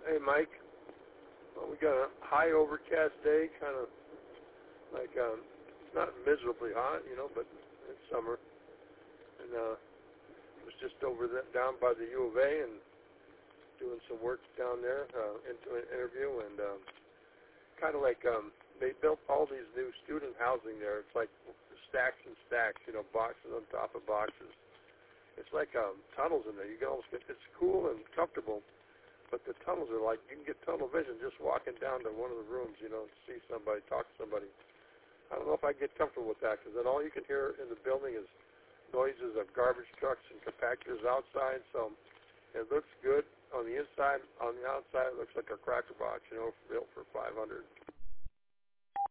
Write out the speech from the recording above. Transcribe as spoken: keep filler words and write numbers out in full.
Hey, Mike. Well, we got a high overcast day, kind of like um, not miserably hot, you know, but it's summer. And uh, was just over the, down by the U of A and doing some work down there uh, into an interview, and um, kind of like um, they built all these new student housing there. It's like stacks and stacks, you know, boxes on top of boxes. It's like um, tunnels in there. You can almost get, it's cool and comfortable, but the tunnels are like, you can get tunnel vision just walking down to one of the rooms, you know, see somebody, talk to somebody. I don't know if I can get comfortable with that, because then all you can hear in the building is noises of garbage trucks and compactors outside, so it looks good on the inside. On the outside, it looks like a cracker box, you know, built for five hundred.